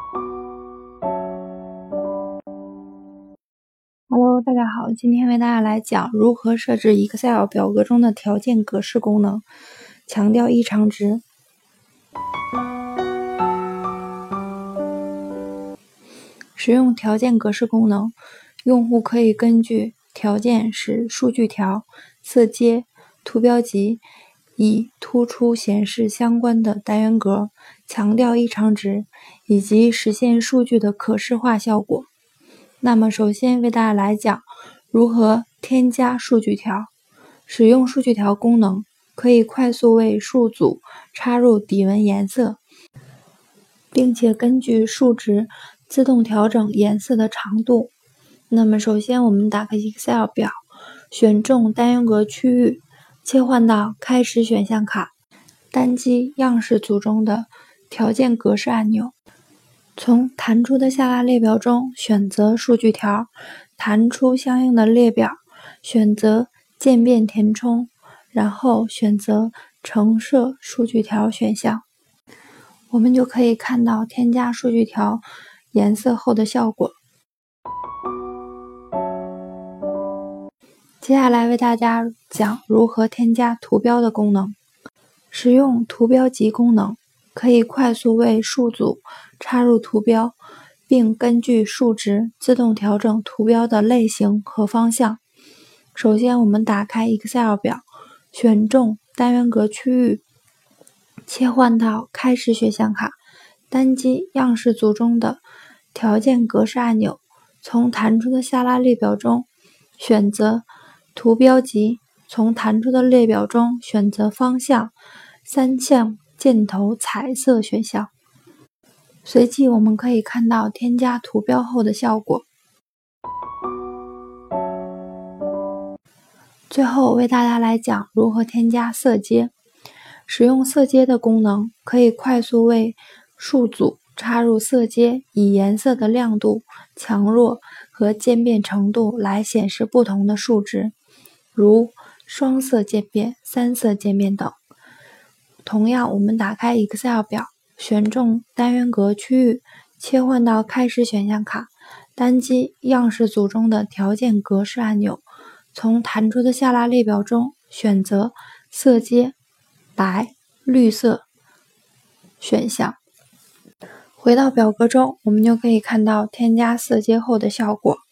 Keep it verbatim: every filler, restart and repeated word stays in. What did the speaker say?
Hello， 大家好，今天为大家来讲如何设置 Excel 表格中的条件格式功能，强调异常值。使用条件格式功能，用户可以根据条件使数据条、色阶、图标集以突出显示相关的单元格，强调异常值，以及实现数据的可视化效果。那么首先为大家来讲如何添加数据条。使用数据条功能，可以快速为数组插入底纹颜色，并且根据数值自动调整颜色的长度。那么首先我们打开 Excel 表，选中单元格区域，切换到开始选项卡，单击样式组中的条件格式按钮，从弹出的下拉列表中选择数据条，弹出相应的列表，选择渐变填充，然后选择橙色数据条选项。我们就可以看到添加数据条颜色后的效果。接下来为大家讲如何添加图标的功能。使用图标集功能，可以快速为数组插入图标，并根据数值自动调整图标的类型和方向。首先我们打开 Excel 表，选中单元格区域，切换到开始选项卡，单击样式组中的条件格式按钮，从弹出的下拉列表中选择图标集，从弹出的列表中选择方向，三项箭头彩色选项。随即我们可以看到添加图标后的效果。最后为大家来讲如何添加色阶。使用色阶的功能，可以快速为数组插入色阶，以颜色的亮度、强弱和渐变程度来显示不同的数值，如双色渐变、三色渐变等。同样，我们打开 Excel 表，选中单元格区域，切换到开始选项卡，单击样式组中的条件格式按钮，从弹出的下拉列表中选择色阶白、绿色选项。回到表格中，我们就可以看到添加色阶后的效果。